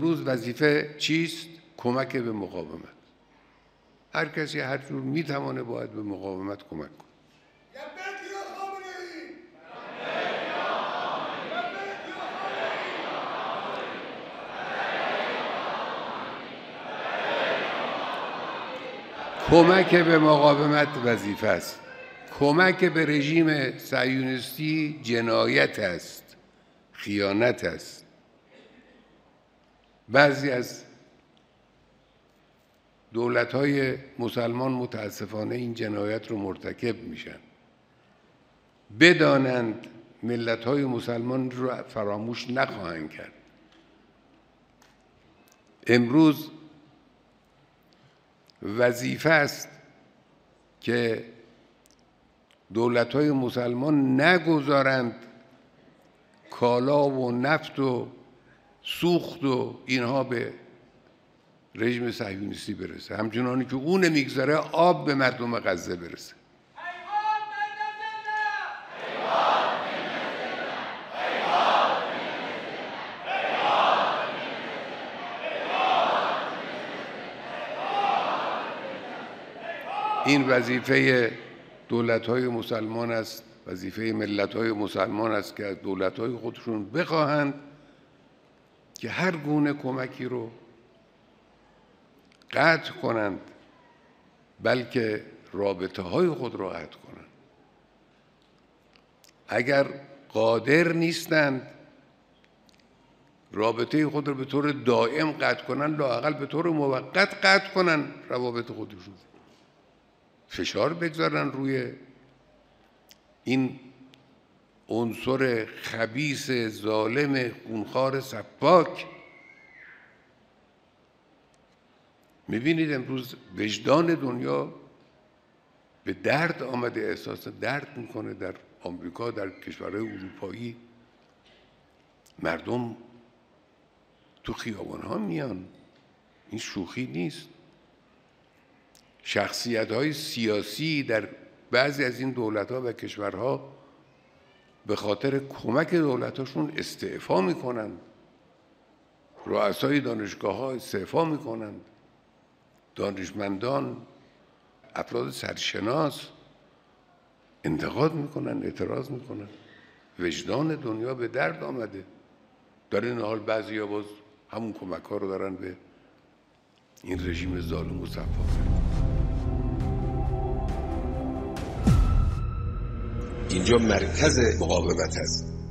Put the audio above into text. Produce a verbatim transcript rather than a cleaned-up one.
امروز وظیفه چیست؟ کمک به مقاومت. هر کسی هر جور میتوانه باید به مقاومت کمک کنه. کمک به مقاومت وظیفه است. کمک به رژیم صهیونیستی جنایت است، خیانت است. بعضی از دولت‌های مسلمان متاسفانه این جنایت رو مرتکب میشن. بدانند ملت‌های مسلمان رو فراموش نخواهند کرد. امروز وظیفه است که دولت‌های مسلمان نگذارند کالا و نفت و سوخت و اینها به رژیم صهیونیستی برسه، همچنانی که اون نمیگذاره آب به مردم غزه برسه. این وظیفه دولت‌های مسلمان است، وظیفه ملت‌های مسلمان است که از دولت‌های خودشون بخواهند که هر گونه کمکی رو قطع کنند، بلکه رابطه‌های خود را قطع کنند. اگر قادر نیستند رابطه خود را به طور دائم قطع کنند، لااقل به طور موقت قطع کنند روابط خودشون. فشار بگذارن روی این عنصر خبیث ظالم خونخوار سفاک. میبینید امروز وجدان دنیا به درد آمده، احساس درد میکنه. در آمریکا، در کشورهای اروپایی مردم تو خیابان‌ها میان. این شوخی نیست. شخصیت‌های سیاسی در بعضی از این دولت‌ها و کشورها به خاطر کمک دولت‌هاشون استعفا میکنند. رؤسای دانشگاه‌ها استعفا میکنند. دانشمندان، افراد سرشناس انتقاد میکنن، اعتراض میکنن. وجدان دنیا به درد آمده. در این حال بعضی‌ها باز همون کمک‌ها رو دارن به این رژیم ظالم و سفاک. اینجا مرکز مقاومت است.